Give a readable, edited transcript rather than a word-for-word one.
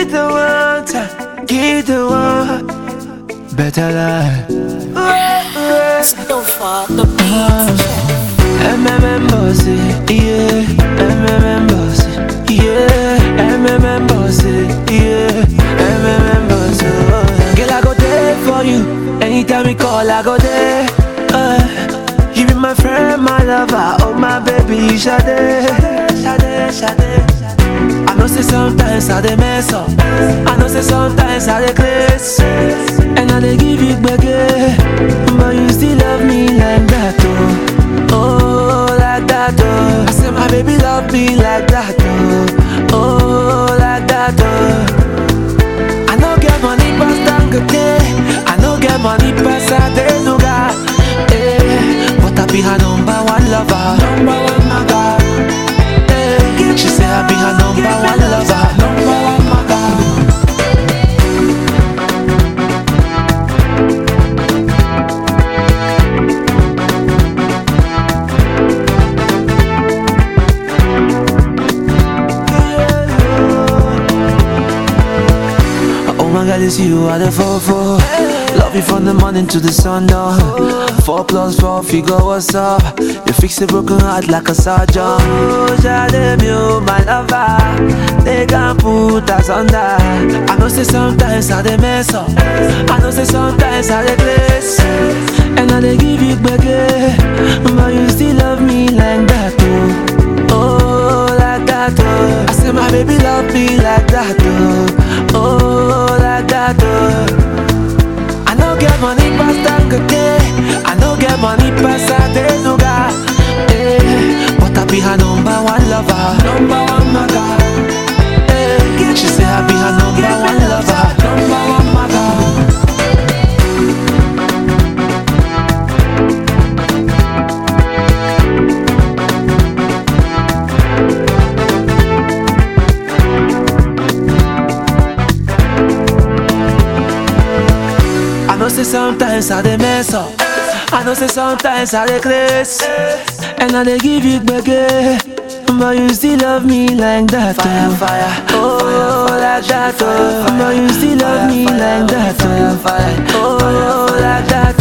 Give the one time, give the one better life. So far, the beat. Bossy, yeah. Bossy, yeah. Bossy, yeah. Bossy, girl, I go there for you. Anytime you call, I go there. You be my friend, my lover, oh my baby, Sade. I know say sometimes I dey mess up. I know say sometimes I dey craze, and I dey give you gbege, but you still love me like that, oh, like that, oh. I say my baby love me like that, oh, like that, oh. I no get money pass Dangote, I no get money pass Adenuga, but I be her number one lover, number one maga. She say I be her number one lover, number one maga. Oh my God, it's you I the fall for. Love you from the morning to the sun down. 4+4 figure, what's up? You fix a broken heart like a surgeon. Oh, Jade, you my lover. They can't put us under. I know say sometimes I dey mess up. I know say sometimes I dey place, and I dey give you gbege, but you still love me like that, oh, like that, oh. I say my baby love me like that, oh, like that, oh. I no get money pass Dangote, I no get money pass Adenuga, but I be her number one lover, number one maga. She say I be her number one lover, number one maga. I know say sometimes I dey mess up, I know say sometimes I dey craze, and I dey give you gbege, but you still love me like that, fire, fire, oh, fire, like that, oh. But you still love me like that, fire, fire, oh, like that.